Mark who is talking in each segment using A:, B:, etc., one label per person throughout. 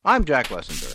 A: I'm Jack Lessenberry.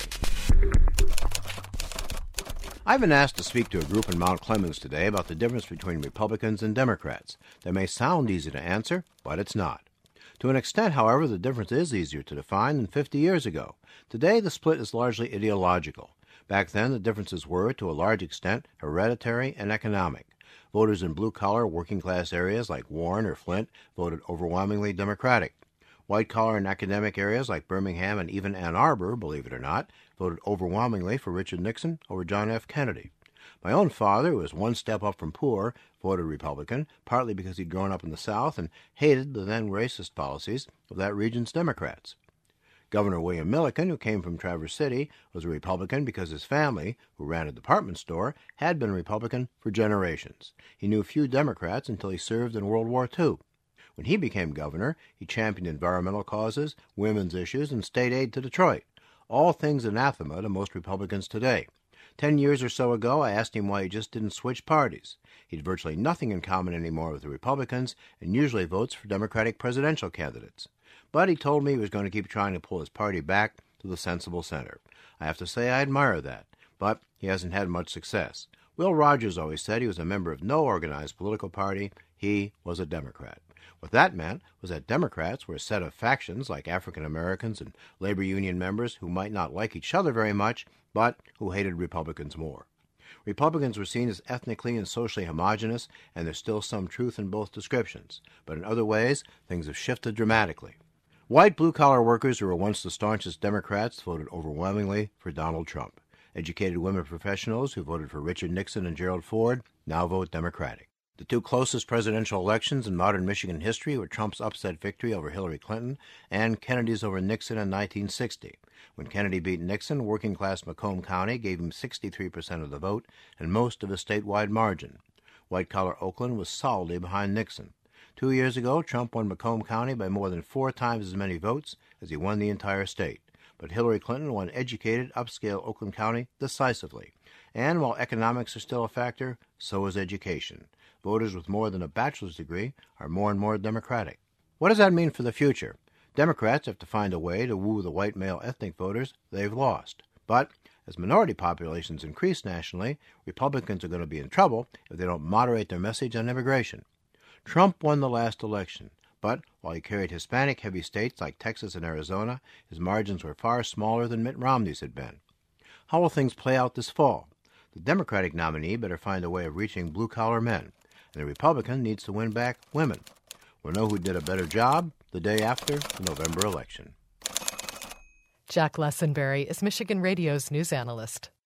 A: I've been asked to speak to a group in Mount Clemens today about the difference between Republicans and Democrats. That may sound easy to answer, but it's not. To an extent, however, the difference is easier to define than 50 years ago. Today, the split is largely ideological. Back then, the differences were, to a large extent, hereditary and economic. Voters in blue-collar, working-class areas like Warren or Flint voted overwhelmingly Democratic. White-collar and academic areas like Birmingham and even Ann Arbor, believe it or not, voted overwhelmingly for Richard Nixon over John F. Kennedy. My own father, who was one step up from poor, voted Republican, partly because he'd grown up in the South and hated the then racist policies of that region's Democrats. Governor William Milliken, who came from Traverse City, was a Republican because his family, who ran a department store, had been Republican for generations. He knew few Democrats until he served in World War II. When he became governor, he championed environmental causes, women's issues, and state aid to Detroit, all things anathema to most Republicans today. 10 years or so ago, I asked him why he just didn't switch parties. He had virtually nothing in common anymore with the Republicans and usually votes for Democratic presidential candidates. But he told me he was going to keep trying to pull his party back to the sensible center. I have to say I admire that, but he hasn't had much success. Will Rogers always said he was a member of no organized political party. He was a Democrat. What that meant was that Democrats were a set of factions like African Americans and labor union members who might not like each other very much, but who hated Republicans more. Republicans were seen as ethnically and socially homogenous, and there's still some truth in both descriptions. But in other ways, things have shifted dramatically. White blue-collar workers who were once the staunchest Democrats voted overwhelmingly for Donald Trump. Educated women professionals who voted for Richard Nixon and Gerald Ford now vote Democratic. The two closest presidential elections in modern Michigan history were Trump's upset victory over Hillary Clinton and Kennedy's over Nixon in 1960. When Kennedy beat Nixon, working-class Macomb County gave him 63% of the vote and most of a statewide margin. White-collar Oakland was solidly behind Nixon. 2 years ago, Trump won Macomb County by more than 4 times as many votes as he won the entire state. But Hillary Clinton won educated, upscale Oakland County decisively. And while economics are still a factor, so is education. Voters with more than a bachelor's degree are more and more Democratic. What does that mean for the future? Democrats have to find a way to woo the white male ethnic voters they've lost. But as minority populations increase nationally, Republicans are going to be in trouble if they don't moderate their message on immigration. Trump won the last election, but while he carried Hispanic-heavy states like Texas and Arizona, his margins were far smaller than Mitt Romney's had been. How will things play out this fall? The Democratic nominee better find a way of reaching blue-collar men, and the Republican needs to win back women. We'll know who did a better job the day after the November election.
B: Jack Lessenberry is Michigan Radio's news analyst.